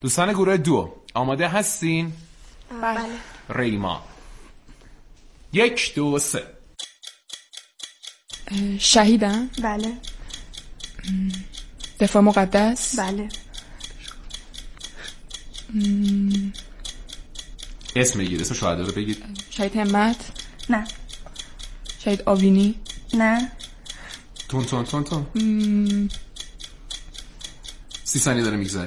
دوستان گروه 2 آماده هستین؟ بله. ریما 1 2 3. شهیدم؟ بله. دفاع مقدس؟ بله. اسم بگید، اسم شهدا رو بگید. شهید همت؟ نه. شهید آوینی؟ نه. تون 30 ثانیه داره میگذره.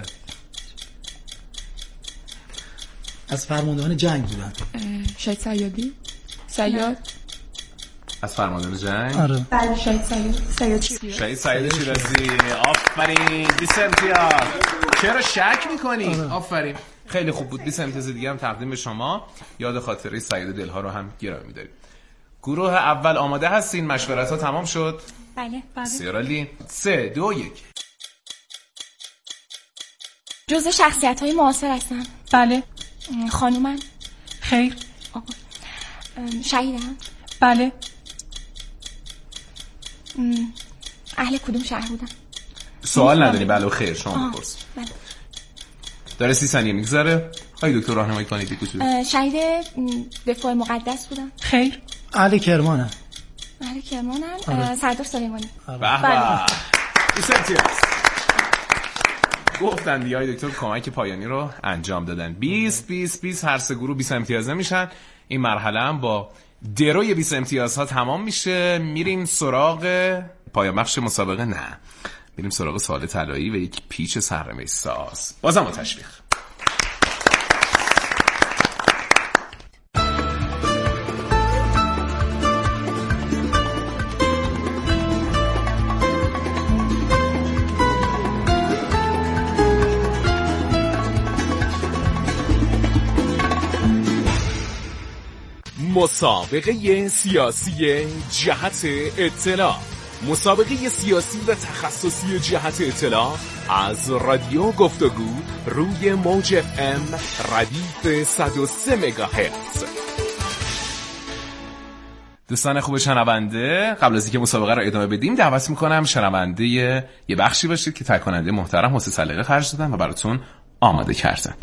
از فرماندهان جنگ بودن. شهید سیادی؟ سیاد؟ از فرماندهان جنگ؟ آره. بله. شهید شهید سیاد شیرازی. آفرین. 20 امتیاز. چرا شک میکنی؟ آفرین. خیلی خوب بود. 20 امتیاز دیگه هم تقدیم به شما. یاد خاطره سیاد دلها رو هم گرامی می‌داریم. گروه اول آماده هستین؟ مشورت ها تمام شد؟ بله. بسیار عالی. 3 2 1. جزء شخصیت‌های معاصر هستم. بله. خانومم؟ خیر. شهیدم؟ بله. اهل کدوم شهر بودم؟ سوال نداری؟ بله و خیر. شما بپرس. بله. داره 30 ثانیه میگذره. آقای دکتر راهنمایی کنید کوچولو. شهید دفاع مقدس بودم. خیر. اهل کرمانم. اهل کرمانم. سردار سلیمانی. به به. 20 امتیاز. گفتن دیگه های دکتر کمک پایانی رو انجام دادن. 20 هر سه گروه 20 امتیازه میشن. این مرحله هم با دروی 20 امتیازها تمام میشه. میریم سراغ پایان بخش مسابقه. نه، میریم سراغ سوال طلایی و یک پیچ سررمه ساز. بازم با تشویق. مسابقه سیاسی جهت اطلاع. مسابقه سیاسی و تخصصی جهت اطلاع از رادیو گفتگو روی موج FM ردیف 103 مگاهرتز. دوستان خوب شنونده، قبل از اینکه مسابقه را ادامه بدیم دعوت میکنم شنونده یه بخشی باشید که تهیه کننده محترم حسین سلیقه خرج دادن و براتون آماده کردن.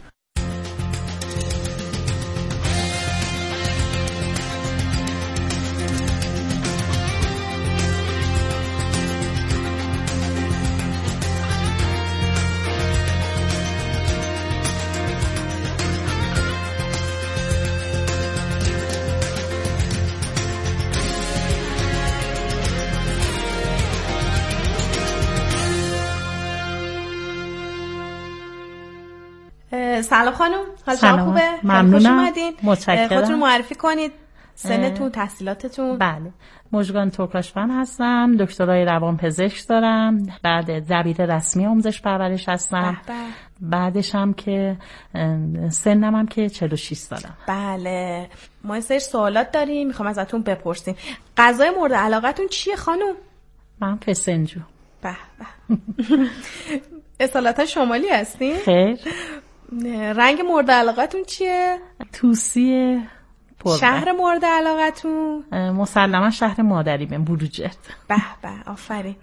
سلام خانم، حال شما خوبه؟ ممنونم. متشکرم. خودتون معرفی کنید، سنتون، تحصیلاتتون. بله، مژگان ترکاشفن هستم، دکترای روانپزشک دارم، بعد دبیر رسمی آموزش پرورش هستم. بعدش هم که سنم هم که 46 سالم. بله، ما یه سری سوالات داریم میخوام ازتون بپرسیم. غذای مورد علاقتون چیه خانم؟ من فسنجو. به به. اصالتا شمالی هستین؟ خیر. رنگ مورد علاقتون چیه؟ توسی. شهر مورد علاقتون؟ مسلما شهر مادریمه، بروجرد. به به، آفرین.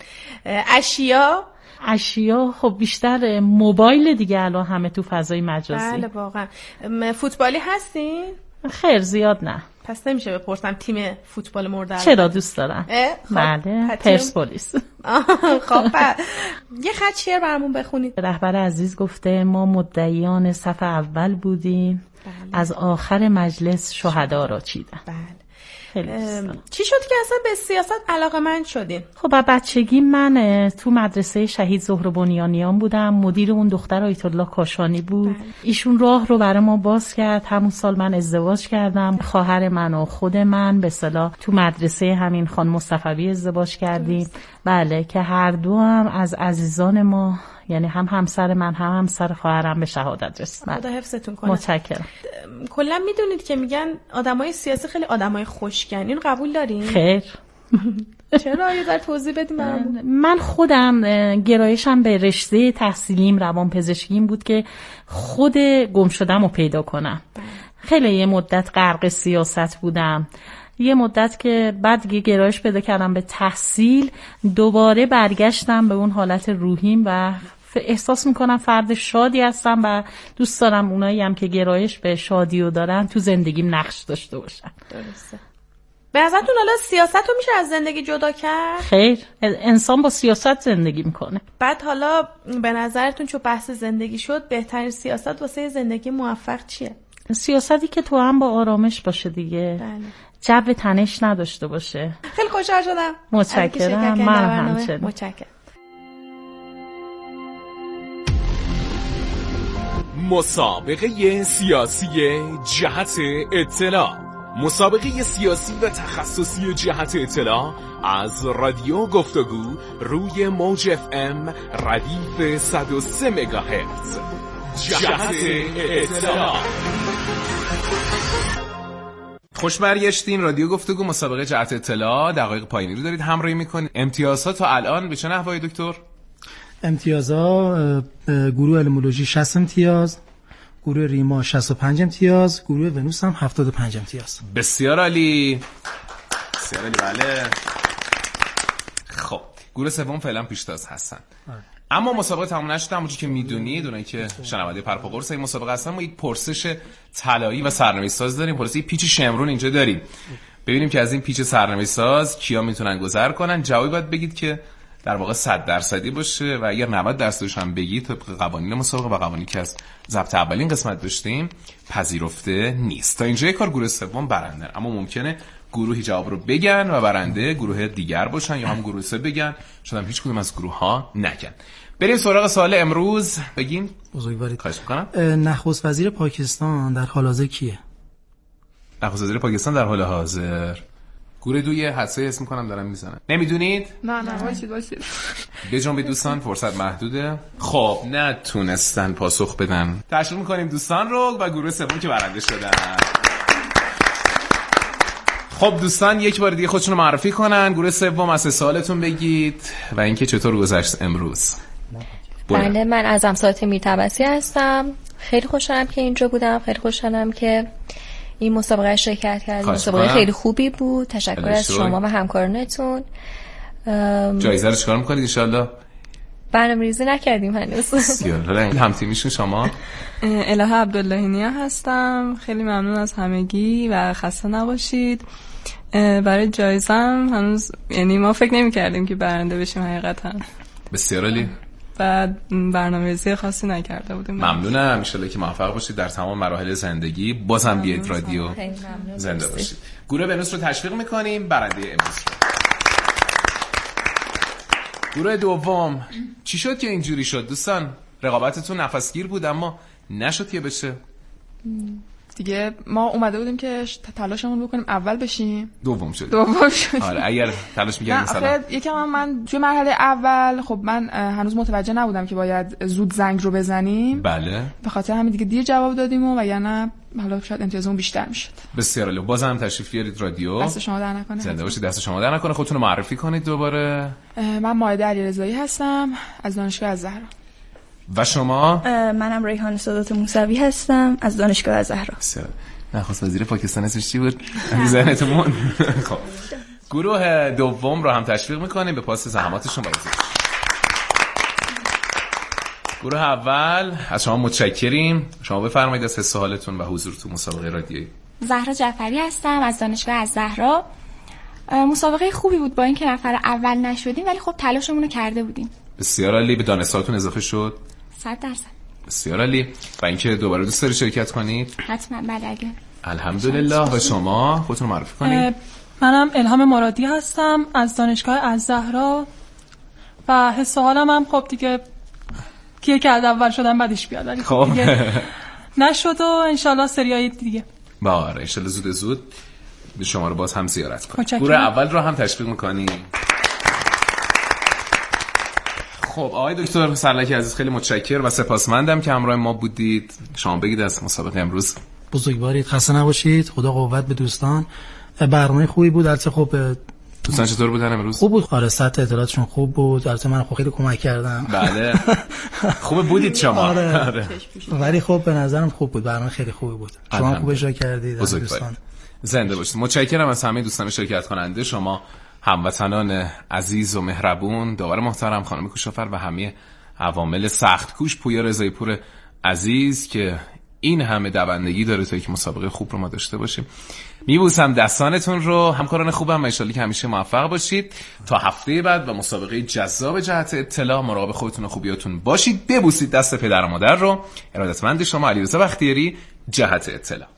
اشیا خب بیشتر موبایل دیگه الان همه تو فضای مجازی. بله واقعا. فوتبالی هستین؟ خیر زیاد نه. پس نمیشه بپرسم تیم فوتبال مورد علاقه. چرا دوست دارم؟ بله، پرسپولیس. خب یه خط شعر برامون بخونید. رهبر عزیز گفته ما مدعیان صف اول بودیم. بله. از آخر مجلس شهدا را چیدن. بله. چی شد که اصلا به سیاست علاقه‌مند شدین؟ خب از بچگی من تو مدرسه شهید زهره بنیانیان بودم. مدیر اون دختر آیت الله کاشانی بود. ایشون راه رو برای ما باز کرد. همون سال من ازدواج کردم. خواهر من و خود من به اصطلاح تو مدرسه همین خانم مصطفی ازدواج کردیم. بله، که هر دو هم از عزیزان ما، یعنی هم همسر من هم همسر خواهرم به شهادت رسیدن. خدا حفظتون کنه. متشکرم. کلا میدونید که میگن آدمای سیاسی خیلی آدمای خوشگن، این قبول دارین؟ خیر. چرا؟ یه ذره توضیح بدیم برامون. من خودم گرایشم به رشته تحصیلیم روانپزشکیم بود که خود گم شدم رو پیدا کنم. خیلی یه مدت غرق سیاست بودم. یه مدت که بعد دیگه گرایش پیدا کردم به تحصیل، دوباره برگشتم به اون حالت روحیم و احساس میکنم فرد شادی هستم و دوست دارم اونایی هم که گرایش به شادی رو دارن تو زندگیم نقش داشته باشن. درسته. به نظرتون حالا سیاست رو میشه از زندگی جدا کرد؟ خیر، انسان با سیاست زندگی میکنه. بعد حالا به نظرتون چون بحث زندگی شد بهترین سیاست واسه زندگی موفق چیه؟ سیاستی که تو هم با آرامش باشه دیگه. بله. جو تنش نداشته باشه. خیلی خوشحال شدم. متشکرم. من همچنین. متشکرم. مسابقه سیاسی جهت اطلاع، مسابقه سیاسی و تخصصی جهت اطلاع از رادیو گفتگو روی موج FM ردیف 103 مگاهرتز. جهت اطلاع. خوش برگشتین. رادیو گفتگو مسابقه جهت اطلاع، دقایق پایانی رو دارید همراهی میکنید. امتیازات تا الان به چه نحوه دکتر؟ امتیازها گروه الومولوژی 60 امتیاز، گروه ریما 65 امتیاز، گروه ونوس هم 75 امتیاز. بسیار عالی. بسیار عالی. بله. خب گروه سوم فعلا پیشتاز هستن. اما مسابقه تموم نشده. همونجوری که میدونید، اونایی که شنونده پرپاقرص این مسابقه هستن، ما یک پرسش طلایی و سرنوشت‌ساز داریم. پرسش پیچ شمرون اینجا داریم. ببینیم که از این پیچ سرنوشت‌ساز کیا میتونن گذر کنن. جوابی باید بگید که در واقع 100% باشه و اگر 90% هم بگید طبق قوانین مسابقه و قوانینی که از ضبط اولین قسمت داشتیم پذیرفته نیست. تا اینجای کار گروه سوم برنده، اما ممکنه گروهی جواب رو بگن و برنده گروه دیگر باشن یا هم گروه سه بگن، شاید هم هیچ کدوم از گروه ها نگن. بریم سراغ سوال امروز. بگین. بزرگوارید. خواهش می‌کنم. نخست وزیر پاکستان در حال حاضر کیه؟ نخست وزیر پاکستان در حال حاضر گروه دوی حدسه اسم کنم دارم میزنن. نمیدونید؟ نه وایسید. بجنبید دوستان، فرصت محدوده. خب نتونستن پاسخ بدن. تشکر میکنیم دوستان رو و گروه سوم که برنده شدن. خب دوستان یک بار دیگه خودشون رو معرفی کنن. گروه سوم از سوالتون بگید و اینکه چطور گذشت امروز. بله، من از امسات میرتبسی هستم. خیلی خوشحالم که اینجا بودم. خیلی خوشحالم که این مسابقه شرکت کردیم. مسابقه خیلی خوبی بود. تشکر از شما و همکارانتون. جایزه رو چیکار می‌کنید ان شاءالله؟ برنامه‌ریزی نکردیم هنوز. حالا هم تیمیشون شما؟ الهه عبداللهینیا هستم. خیلی ممنون از همگی و خسته نباشید. برای جایزم هنوز یعنی ما فکر نمی‌کردیم که برنده بشیم حقیقتا. بسیار عالی. بعد برنامه‌ریزی خاصی نکرده بودیم. ممنونم. ان شاءالله که موفق باشید در تمام مراحل زندگی. بازم بیاید رادیو زنده باشید. گروه ونوس رو تشویق می‌کنیم. برنده امروز گروه دوم. چی شد که اینجوری شد دوستان؟ رقابتتون نفسگیر بود اما نشد که بشه. دیگه ما اومده بودیم که تلاشمون بکنیم اول بشیم. دوم شد. آره اگر تلاش می‌کردیم مثلا یکم من توی مرحله اول خب من هنوز متوجه نبودم که باید زود زنگ رو بزنیم. بله. به خاطر همین دیگه دیر جواب دادیم و یعنی حالا شاید امتیازمون بیشتر میشد. بسیار عالی. بازم تشریف بیارید رادیو. دست شما در نکنه. زنده باشید. دست شما در نکنه. خودتون رو معرفی کنید دوباره. من مائده علیرضایی هستم از دانشگاه الزهرا. و شما؟ منم ریحان سادات موسوی هستم از دانشگاه الزهرا. نخست وزیر پاکستان اسمش چی بود؟ ذهنتون. خب گروه دوم رو هم تشویق میکنیم به پاس زحماتشون بایزید. گروه اول از شما متشکریم. شما بفرمایید از حس و حالتون و حضور تو مسابقه رادیویی. زهرا جعفری هستم از دانشگاه الزهرا. مسابقه خوبی بود با اینکه نفر اول نشدیم ولی خب تلاشمون رو کرده بودیم. بسیار عالی. به دانشگاهتون اضافه شد 100%. بسیار عالی. و اینکه دوباره دوست داری شرکت کنید؟ حتما. بله اگه. الحمدلله. و شما خودتون معرفی کنید. منم الهام مرادی هستم از دانشگاه الزهرا و حس و حالم هم خب دیگه کیه که از اول شدن بعدش بیاد ولی خب دیگه نشد و انشالله سریای دیگه. باره انشالله زود به شما رو باز هم زیارت کنیم. گروه اول رو هم تشویق میکنیم. خب آقای دکتر سرلکی عزیز خیلی متشکرم و سپاسمندم که همراه ما بودید. شما بگید از مسابقه امروز. بزرگوارید. خسته نباشید. خدا قوت به دوستان. برنامه خوبی بود. البته خب دوستان چطور بودن امروز؟ خوب بود. آره سطح اطلاعاتشون خوب بود. البته من خیلی کمک کردم. بله. خوب بودید شما. آره. ولی خب به نظرم خوب بود. برنامه خیلی خوبی بود. شما خوب اجرا کردید دوستان. زنده باشید. متشکرم از همه دوستان شرکت کننده. شما هموطنان عزیز و مهربون، داور محترم، خانم کوشافر و همه عوامل سخت کوش پویا رضایی پور عزیز که این همه دوندگی داره تا یک مسابقه خوب رو ما داشته باشیم. میبوسم دستانتون رو، همکاران خوبم، ان شاءالله که همیشه موفق باشید. تا هفته بعد و مسابقه جذاب جهت اطلاع مراقب خودتون و خوبیاتون باشید. ببوسید دست پدر و مادر رو. ارادتمند شما علیرضا بختیاری، جهت اطلاع.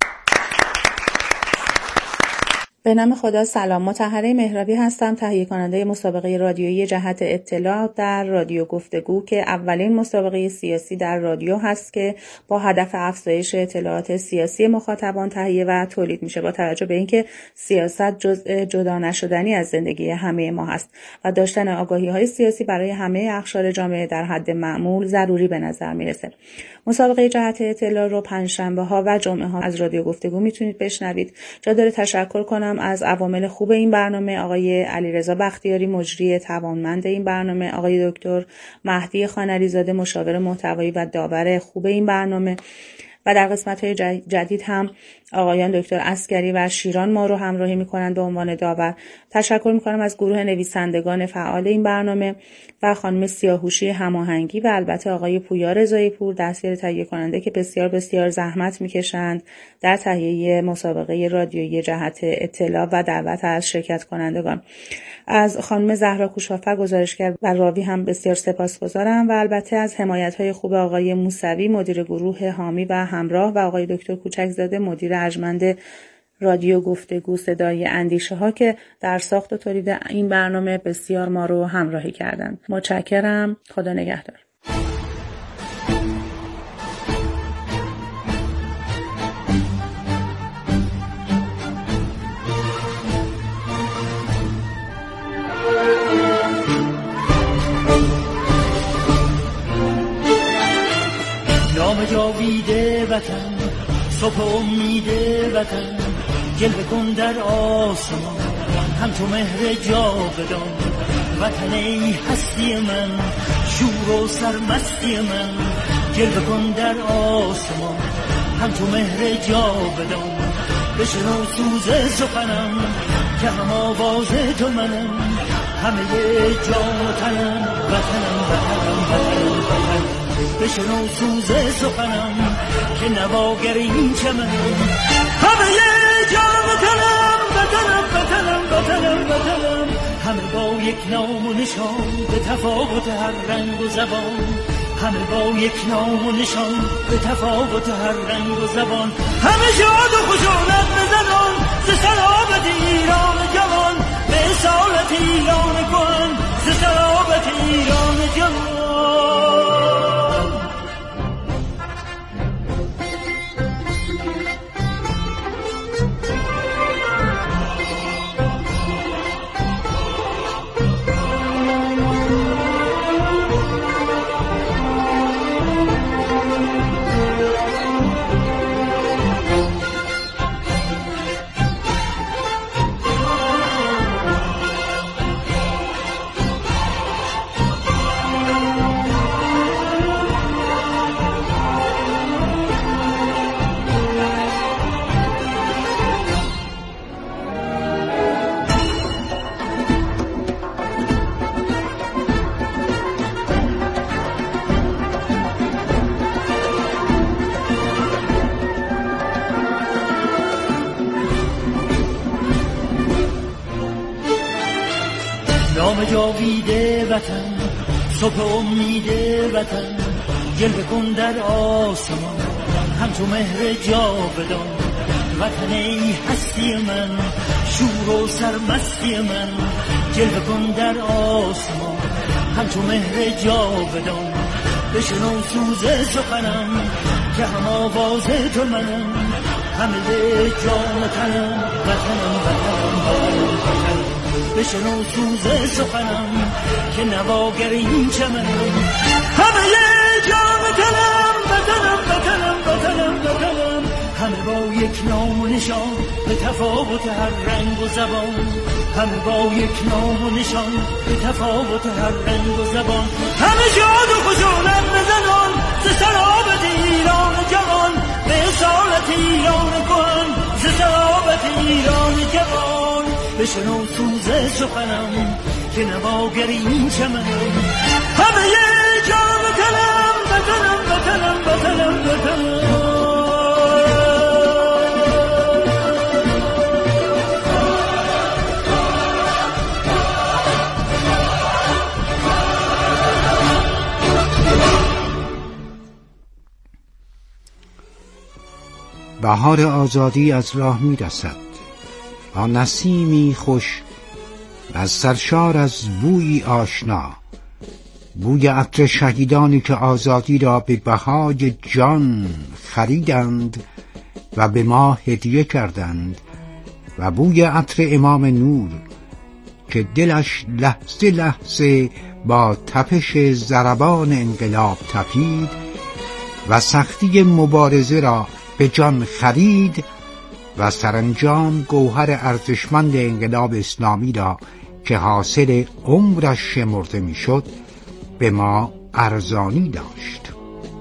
به نام خدا. سلام، مطهره مهرابی هستم، تهیه کننده مسابقه رادیویی جهت اطلاع در رادیو گفتگو که اولین مسابقه سیاسی در رادیو هست که با هدف افزایش اطلاعات سیاسی مخاطبان تهیه و تولید میشه، با توجه به اینکه سیاست جزء جدا نشدنی از زندگی همه ما هست و داشتن آگاهی‌های سیاسی برای همه اقشار جامعه در حد معمول ضروری به نظر میرسه. مسابقه جهت اطلاع رو پنجشنبه‌ها و جمعه‌ها از رادیو گفتگو میتونید بشنوید. جا داره تشکر کنم از عوامل خوب این برنامه، آقای علیرضا بختیاری مجری توانمند این برنامه، آقای دکتر مهدی خانعلی‌زاده مشاور محتوایی و داور خوب این برنامه و در قسمت‌های جدید هم آقایان دکتر عسکری و شیران ما رو همراهی می‌کنند به عنوان داور. تشکر می‌کنم از گروه نویسندگان فعال این برنامه و خانم سیاهوشی هماهنگی و البته آقای پویا رضایی پور دستیار تهیه کننده که بسیار بسیار زحمت می‌کشند در تهیه مسابقه رادیویی جهت اطلاع و دعوت از شرکت کنندگان. از خانم زهرا کوشافر گزارشگر و راوی هم بسیار سپاسگزارم و البته از حمایت‌های خوب آقای موسوی مدیر گروه حامی و همراه و آقای دکتر کوچکزاده مدیر ارجمند رادیو گفتگو صدای اندیشه ها که در ساخت و تولید این برنامه بسیار ما رو همراهی کردند. متشکرم. خدا نگهدار. نام جاویده وطن، صبح امید وطن، جلوه کن در آسمان، هم تو مهر جاودان. وطن ای هستی من، شور و سرمستی من، جلوه کن در آسمان، هم تو مهر جاودان. بشنو سوز سخنم که هم آواز تو منم، همه جان و تنم، وطنم وطنم وطنم وطنم. بشنو سوز سخنم که نواگر این چمنم، همه جان و تنم، وطنم وطنم وطنم وطنم. همه با یک نام و نشان به تفاوت هر رنگ و زبان، همه با یک نام و نشان به تفاوت هر رنگ و زبان. همه شاد و خشونت بزنان ز سلامت ایران جوان، به اصالت ایران کهن ز سلامت ایران جوان. نام جاویده وطن، صبح امید وطن، جلوه کن در آسمان، هم تو مهر جاودان. وطن ای هستی من، شور و سرمستی من، جلوه کن در آسمان، هم تو مهر جاودان. بشنو سوز سخنم که هم آواز تو منم، همه جان و تنم، وطنم وطنم وطنم وطنم. بشنو سوز سخنم که نواگر این چمنم، همه جان و تنم، وطنم وطنم وطنم وطنم. همه با یک نام و نشان به تفاوت هر رنگ و زبان، همه با یک نام و نشان به تفاوت هر رنگ و زبان. همه شاد و خشونت بزنان ز سلامت ایران جوان، به اصالت ایران کهن ز سلامت ایران جوان. بشنو سوز سخنم که نواگر این چمنم، همه بهار آزادی از راه می رسد با نسیمی خوش از سرشار از بویی آشنا، بوی عطر شهیدانی که آزادی را به بهای جان خریدند و به ما هدیه کردند، و بوی عطر امام نور که دلش لحظه لحظه با تپش ضربان انقلاب تپید و سختی مبارزه را به جان خرید و سرانجام گوهر ارزشمند انقلاب اسلامی را که حاصل عمرش شمرده میشد به ما ارزانی داشت.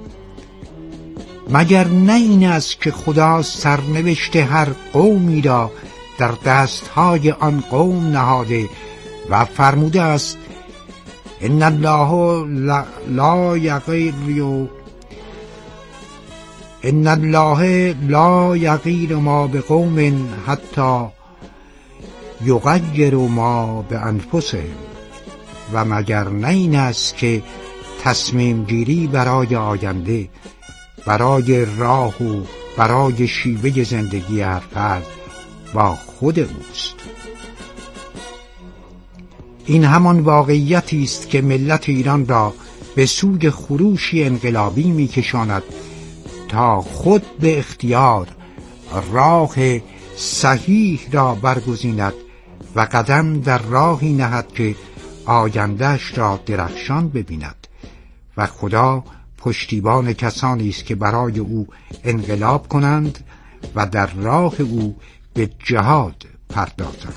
مگر نه این است که خدا سرنوشت هر قومی را در دستهای آن قوم نهاده و فرموده است ان الله لا یغیر ما بقوم حتی یغیر ما بانفسهم. و مگر نه این است که تصمیم گیری برای آینده، برای راه و برای شیوه زندگی هر فرد با خود اوست. این همان واقعیتی است که ملت ایران را به سوی خروشی انقلابی می‌کشاند تا خود به اختیار راه صحیح را برگزیند و قدم در راهی نهد که آینده‌اش را درخشان ببیند و خدا پشتیبان کسانی است که برای او انقلاب کنند و در راه او به جهاد پردازند.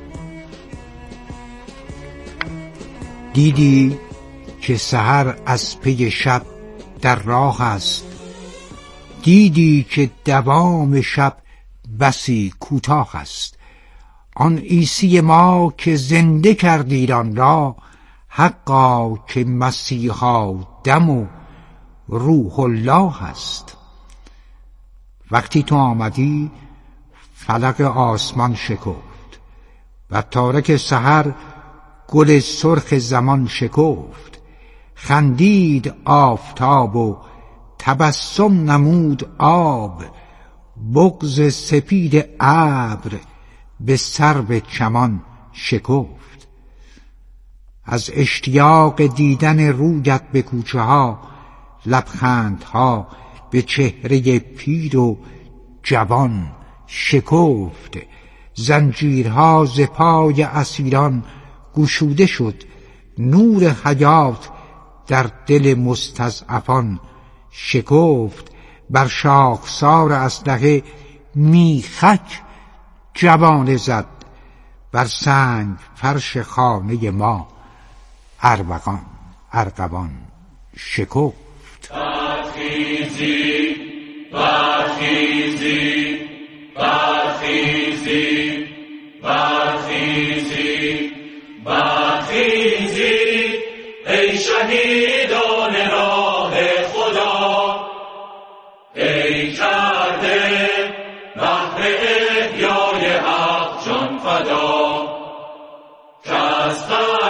دیدی که سحر از پی شب در راه است، دیدی که دوام شب بسی کوتاه است. آن عیسی ما که زنده کرد ایران را، حقا که مسیحا دم و روح الله است. وقتی تو آمدی فلک آسمان شکفت و تارک سحر گل سرخ زمان شکفت. خندید آفتاب و تبسم نمود آب، بغض سپید ابر به سرو چمان شکفت. از اشتیاق دیدن رویت به کوچه ها، لبخندها به چهره پیر و جوان شکفت. زنجیرها ز پای اسیران گشوده شد، نور حیات در دل مستضعفان شکفت. بر شاخسار اسلحه میخک جوانه زد، بر سنگ فرش خانه ما ارغوان شکفت. برخیزی برخیزی برخیزی برخیزی برخیزی ای شهیدان راه خدا، ای کرده بهر احیای حق جان فدا، که از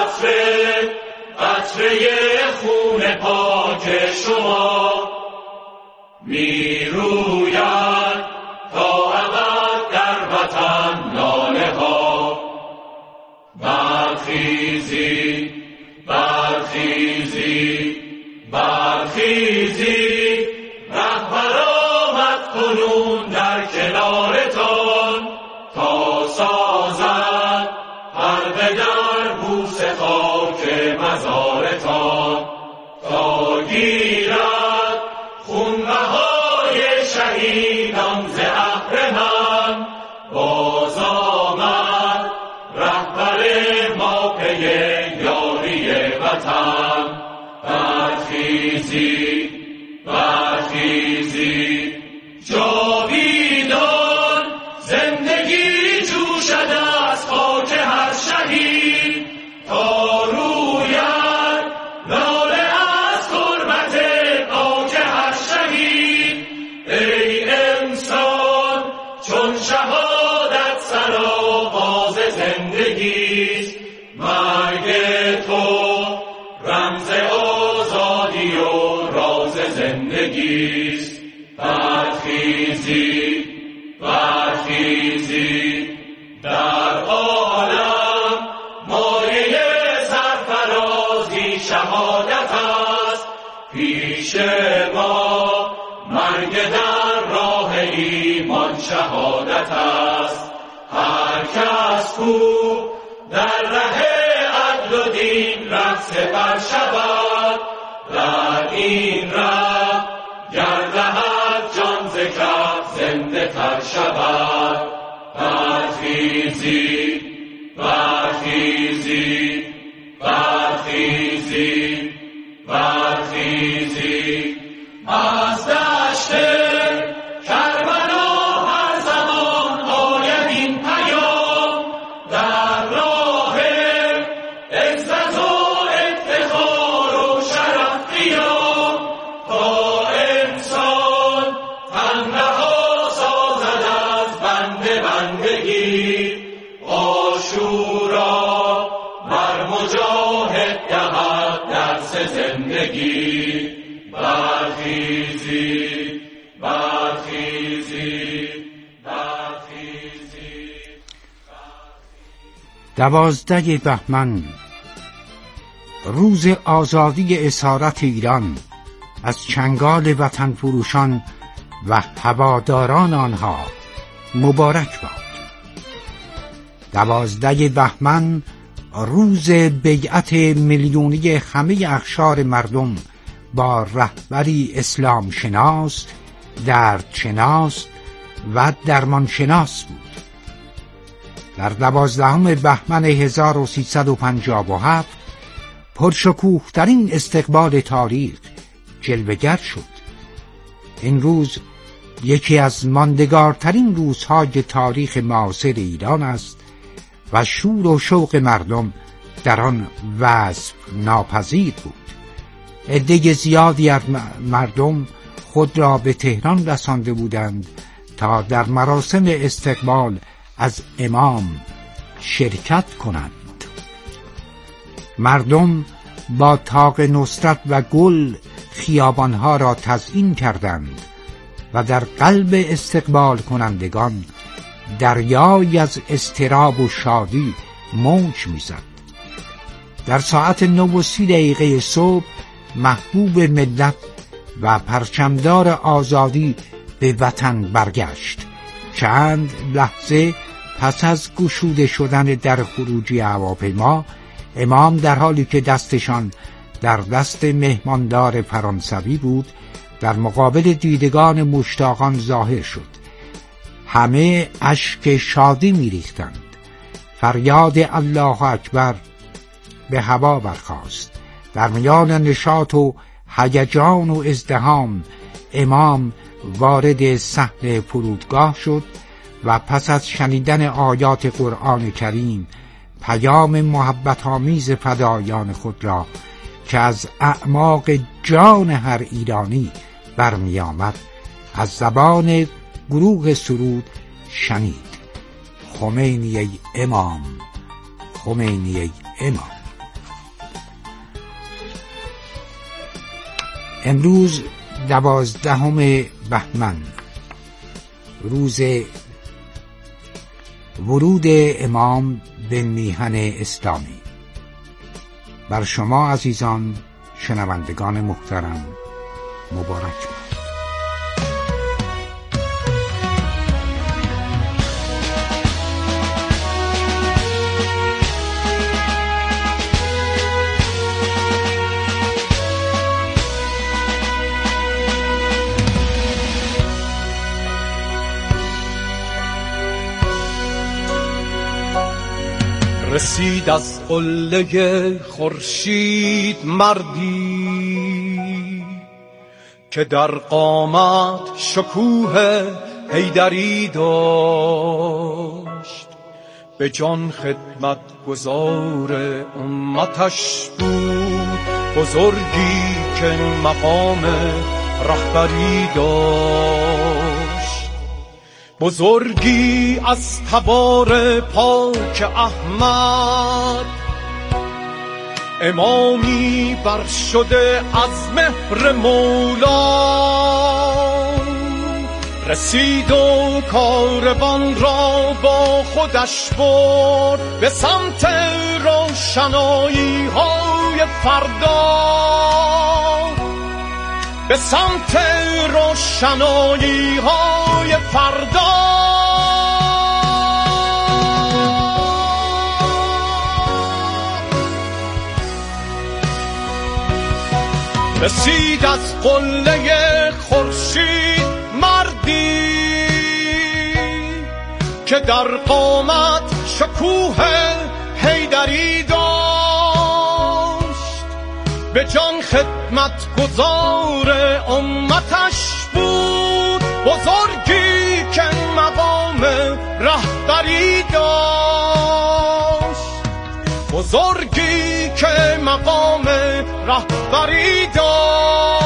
قطره خون پاک شما می روید تا ابد در وطن لاله ها. برخیزی برخیزی برخیزی، رهبر آمد کنون در کنارتان، تا سازد حلقه در بوس خاک مزارتان، تا گیرد خونبهای شهیدان ز اهرمن. باز آمد رهبر ما پی یاری وطن. برخیزی برخیزی جاویدان، زندگی جوشد از خاک هر شهید، تا روید لاله از زندگیست. برخیزید برخیزید در عالم مایه سرفرازی شهادت است. پیش ما مرگ در راه ایمان شهادت است. هر کس کو در ره عدل و دین رقص بر شود، در این ره گر دهد جان ز کف زنده تر شود. برخیزید برخیزید برخیزید برخیزید از دشت کربلا هر زمان آید این پیام، در راه عزت و افتخار و شرف قیام، تا انسان تنها سازد از بنده بندگی، عاشورا بر مجاهد دهد درس زندگی. برخیزید برخیزید برخیزید. 12 بهمن، روز آزادی اسارت ایران از چنگال وطن فروشان و هواداران آنها مبارک باد. 12 بهمن روز بیعت میلیونی همه اقشار مردم با رهبری اسلام شناس، درد شناس و درمان شناس بود. در 12 بهمن 1357 پرشکوه‌ترین استقبال تاریخ جلوه‌گر شد. این روز یکی از ماندگارترین روزهای تاریخ معاصر ایران است و شور و شوق مردم در آن وصف ناپذیر بود. عده زیادی از مردم خود را به تهران رسانده بودند تا در مراسم استقبال از امام شرکت کنند. مردم با طاق نصرت و گل خیابانها را تزیین کردند و در قلب استقبال کنندگان دریایی از اضطراب و شادی موج می‌زد. در ساعت 9:30 صبح محبوب ملت و پرچمدار آزادی به وطن برگشت. چند لحظه پس از گشوده شدن در خروجی هواپیما، امام در حالی که دستشان در دست مهماندار فرانسوی بود در مقابل دیدگان مشتاقان ظاهر شد. همه اشک شادی می‌ریختند. فریاد الله اکبر به هوا برخاست. در میان نشاط و هیجان و ازدحام امام وارد صحن فرودگاه شد و پس از شنیدن آیات قرآن کریم پیام محبت آمیز فدایان خود را که از اعماق جان هر ایرانی برمی آمد از زبان گروه سرود شنید. خمینی ای امام، خمینی ای امام. امروز 12 بهمن، روز ورود امام به میهن اسلامی. بر شما عزیزان شنوندگان محترم مبارک باد. رسید از قله خورشید مردی که در قامت شکوه حیدری داشت، به جان خدمت گزار امتش بود، بزرگی که مقام رهبری داشت، بزرگی از تبار پاک احمد امامی بر شده از مهر مولا، رسید و کاروان را با خودش برد به سمت روشنایی های فردا، به سمت روشنایی های فردا. رسید از قله خورشید مردی که در قامت شکوه حیدری داشت، به جان خدمت گزار امتش بود، بزرگی که مقام رهبری داشت، بزرگی که مقام رهبری داشت.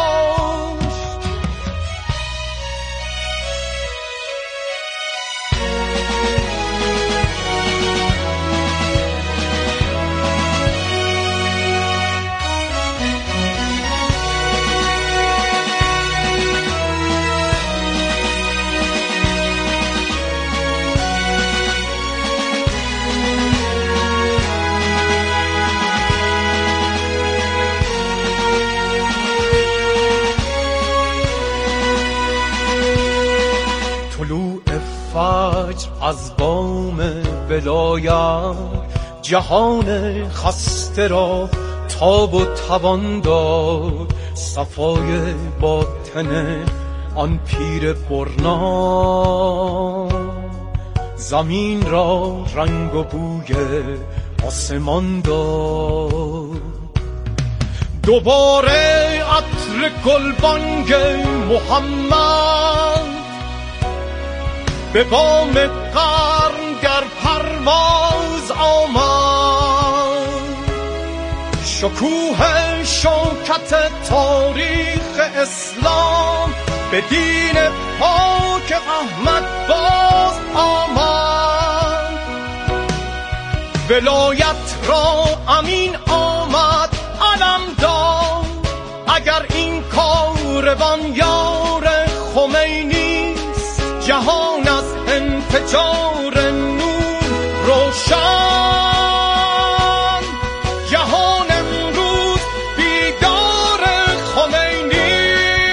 فجر از بام ولایت جهان خسته را تاب و توان داد، صفای باطن آن پیر برنا زمین را رنگ و بوی آسمان داد. دوباره عطر گلبانگ محمد به بام قرن در پرواز آمد، شکوه شوکت تاریخ اسلام به دین پاک احمد باز آمد. ولایت را امین آمد علم داد، اگر این کاروان یار خمینی جهان از انفجار نور روشن، جهان امروز بیدار خمینی.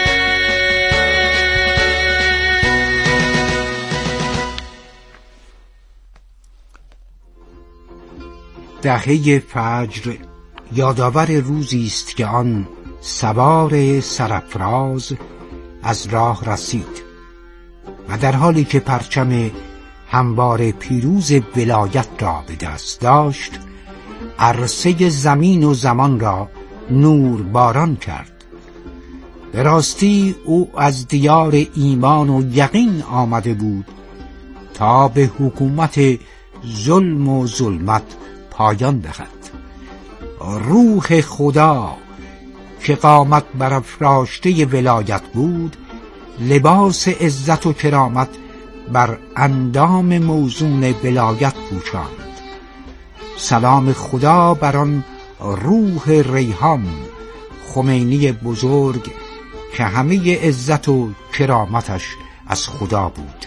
دهه فجر یادآور روزی است که آن سوار سرافراز از راه رسید و در حالی که پرچم هموار پیروز ولایت را به دست داشت، عرصه زمین و زمان را نور باران کرد. به راستی او از دیار ایمان و یقین آمده بود تا به حکومت ظلم و ظلمت پایان دهد. روح خدا که قامت برافراشته ولایت بود، لباس عزت و کرامت بر اندام موزون ولایت پوشاند. سلام خدا بر آن روح ریحان خمینی بزرگ که همه عزت و کرامتش از خدا بود.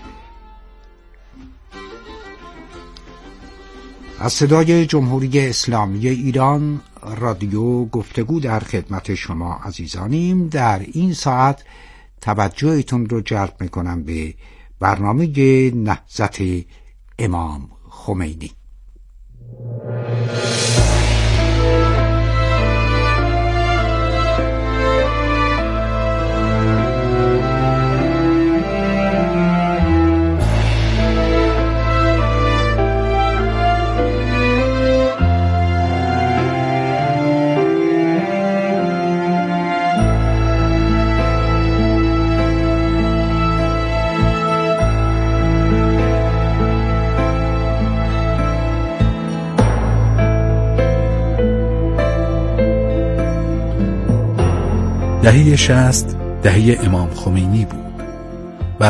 از صدای جمهوری اسلامی ایران رادیو گفتگو در خدمت شما عزیزانیم. در این ساعت توجهتون رو جلب میکنم به برنامه نهضت امام خمینی. دهه 60 دهه امام خمینی بود.